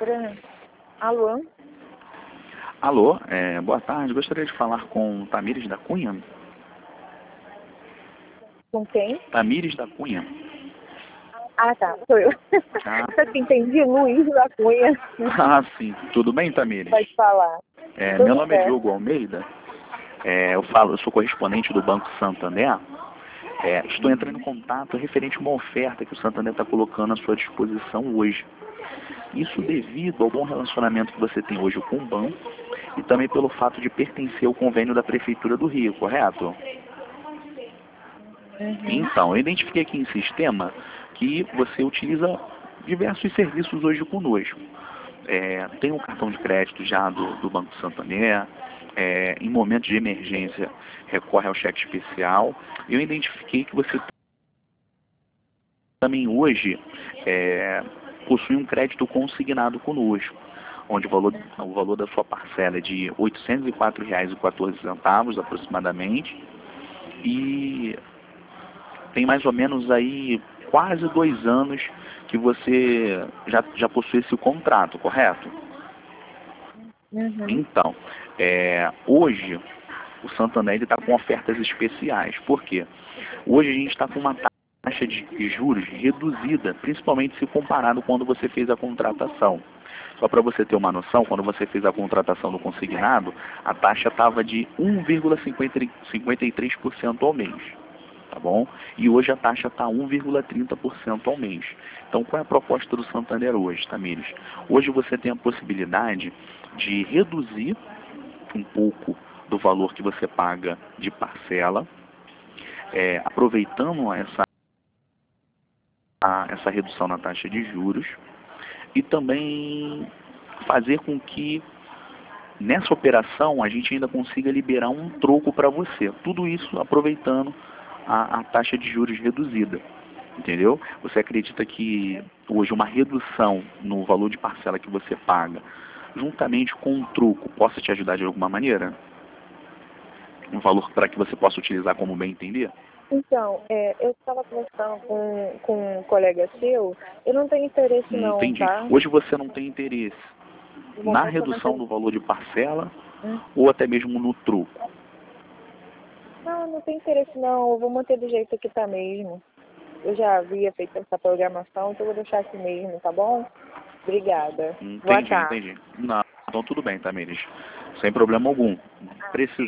Alô? Alô, boa tarde. Gostaria de falar com Tamires da Cunha. Com quem? Tamires da Cunha. Ah, tá. Sou eu. Ah. Eu entendi, Luiz da Cunha. Ah, sim. Tudo bem, Tamires? Pode falar. Meu nome é Diogo Almeida. Eu sou correspondente do Banco Santander. Estou entrando em contato referente a uma oferta que o Santander está colocando à sua disposição hoje. Isso devido ao bom relacionamento que você tem hoje com o banco e também pelo fato de pertencer ao convênio da Prefeitura do Rio, correto? Então, eu identifiquei aqui em sistema que você utiliza diversos serviços hoje conosco. Tem um cartão de crédito já do Banco Santander, em momentos de emergência recorre ao cheque especial. Eu identifiquei que você também hoje possui um crédito consignado conosco, onde o valor da sua parcela é de R$ 804,14 aproximadamente, e tem mais ou menos aí quase 2 anos que você já possui esse contrato, correto? Então, hoje o Santander está com ofertas especiais. Por quê? Hoje a gente está com uma taxa de juros reduzida, principalmente se comparado quando você fez a contratação. Só para você ter uma noção, quando você fez a contratação do consignado, a taxa estava de 1,53% ao mês. Tá bom? E hoje a taxa está 1,30% ao mês. Então, qual é a proposta do Santander hoje, Tamires? Hoje você tem a possibilidade de reduzir um pouco do valor que você paga de parcela, aproveitando essa redução na taxa de juros, e também fazer com que nessa operação a gente ainda consiga liberar um troco para você. Tudo isso aproveitando a taxa de juros reduzida. Entendeu? Você acredita que hoje uma redução no valor de parcela que você paga, juntamente com um troco, possa te ajudar de alguma maneira? Um valor para que você possa utilizar como bem entender? Então, eu estava conversando com um colega seu, eu não tenho interesse não, Entendi. tá? Hoje você não tem interesse na redução do valor de parcela ou até mesmo no troco? Não tem interesse não, eu vou manter do jeito que tá mesmo. Eu já havia feito essa programação, então eu vou deixar assim mesmo, tá bom? Obrigada. Boa tarde. Entendi. Não, então tudo bem, Tamires. Sem problema algum. Preciso